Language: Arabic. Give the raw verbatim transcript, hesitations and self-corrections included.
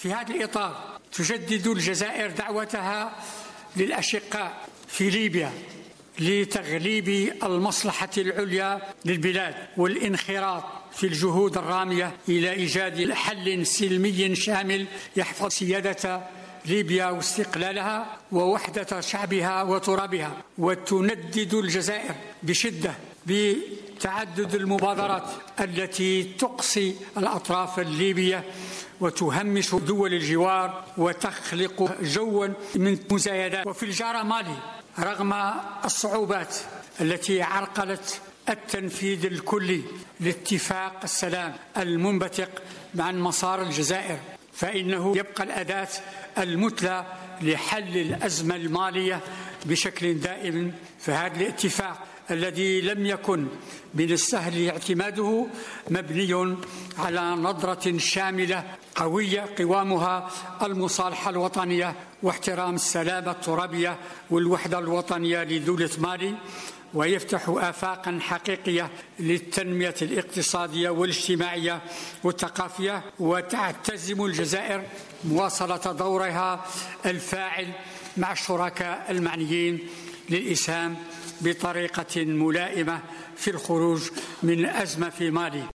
في هذا الإطار تجدد الجزائر دعوتها للأشقاء في ليبيا لتغليب المصلحة العليا للبلاد والانخراط في الجهود الرامية إلى إيجاد حل سلمي شامل يحفظ سيادة ليبيا واستقلالها ووحدة شعبها وترابها، وتندد الجزائر بشدة بتعدد المبادرات التي تقصي الأطراف الليبية وتهمش دول الجوار وتخلق جوا من مزايدات. وفي الجارة مالي رغم الصعوبات التي عرقلت التنفيذ الكلي لاتفاق السلام المنبثق عن مسار الجزائر، فإنه يبقى الأداة المثلى لحل الأزمة المالية بشكل دائم. فهذا الاتفاق الذي لم يكن من السهل اعتماده مبني على نظرة شاملة قوية قوامها المصالحة الوطنية واحترام السلامة الترابية والوحدة الوطنية لدولة مالي، ويفتح آفاقا حقيقية للتنمية الاقتصادية والاجتماعية والثقافية. وتعتزم الجزائر مواصلة دورها الفاعل مع الشركاء المعنيين للإسهام بطريقة ملائمة في الخروج من الأزمة في مالي.